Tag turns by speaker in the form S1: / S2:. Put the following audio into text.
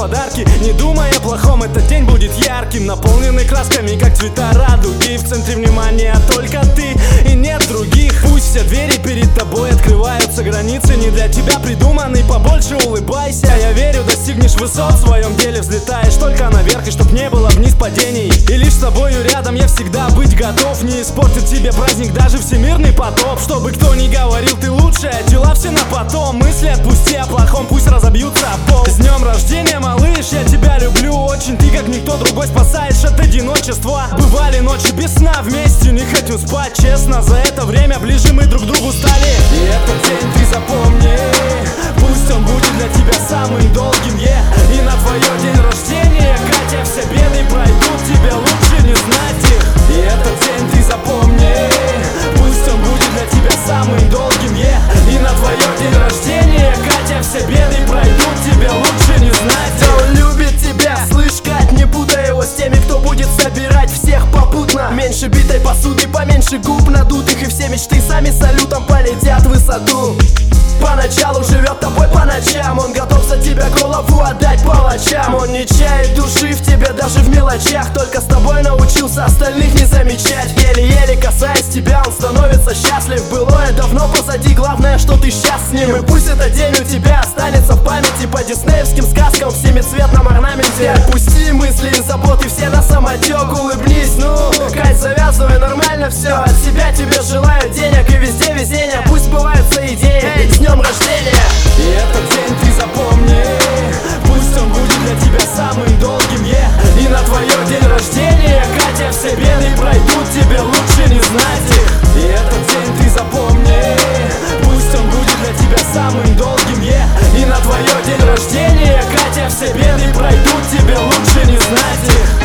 S1: подарки, не думая о плохом, этот день будет ярким, наполненный красками, как цвета радуги. В центре внимания только ты и нет других. Пусть все двери перед тобой открываются, границы не для тебя придуманы. Побольше улыбайся, я верю, достигнешь высот в своем деле. Взлетаешь только наверх, и чтоб не было вниз падений. И лишь с тобою рядом я всегда быть готов. Не испортит тебе праздник даже всемирный потоп. Чтобы кто ни говорил, ты лучшая, дела все на потом. Мысли отпусти о плохом, пусть разобьются о пол. С днем рождения, малыш, я тебя люблю очень. Ты как никто другой спасаешь от одиночества. Бывали ночи без сна вместе, не хотим спать, честно. За это время ближе мы друг к другу стали. И этот день ты запомни, пусть он будет для тебя самым долгим, И на твое день рождения, Катя, все беды пройдут, тебе лучше не знать их. И этот день ты запомни, пусть он будет для тебя самым долгим, И на твое день рождения, Катя, все беды пройдут, тебе лучше не знать их.
S2: Он любит тебя, слышь, Кать, не путай его с теми, кто будет собирать всех попутно. Меньше битой посуды, поменьше губ надутых, и все мечты сами салютом полетят в высоту. Поначалу живет тобой по ночам, он готов за тебя голову отдать палачам. Он не чает души в тебе даже в мелочах, только с тобой научился остальных не замечать. Еле-еле касаясь тебя, он становится счастлив. Былое давно позади, главное, что ты сейчас с ним. И пусть этот день у тебя останется в памяти по диснеевским сказкам в семицветном орнаменте. Отпусти мысли и заботы все на самотек, улыбнись, ну, Кать, завязывай, нормально все. От себя тебе желаю денег и везде везения, пусть сбываются идеи. С днем рождения!
S1: И этот день ты запомни, пусть он будет для тебя самым долгим, И на твое день рождения, Катя, все беды пройдут, тебе лучше не знать их. И этот день ты запомни, пусть он будет для тебя самым долгим, И на твое день рождения, Катя, все беды пройдут, тебе лучше не знать их.